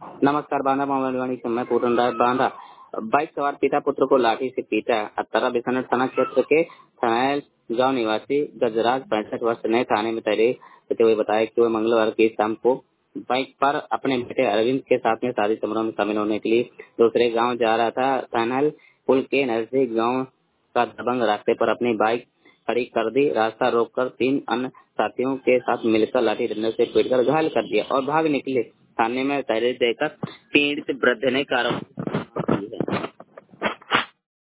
नमस्कार। बांदा मामलवाड़ी से मैं पूरन राय बांदा। बाइक सवार पिता पुत्र को लाठी से पीटा। अत्तरा बिसानट थाना क्षेत्र के थनैल गांव निवासी गजराज 65 वर्ष ने थाने में तहरीर देते हुए बताया कि वह मंगलवार की शाम को बाइक पर अपने बेटे अरविंद के साथ में शादी समारोह में शामिल होने के लिए दूसरे गाँव जा रहा था। थनैल पुल के नजदीक गाँव का दबंग रास्ते पर अपनी बाइक खड़ी कर दी। रास्ता रोककर 3 अन्य साथियों के साथ मिलकर लाठी डंडे से पीटकर घायल कर दिया और भाग निकले। थाने में तहरीर देकर पीड़ित वृद्ध ने कार्रवाई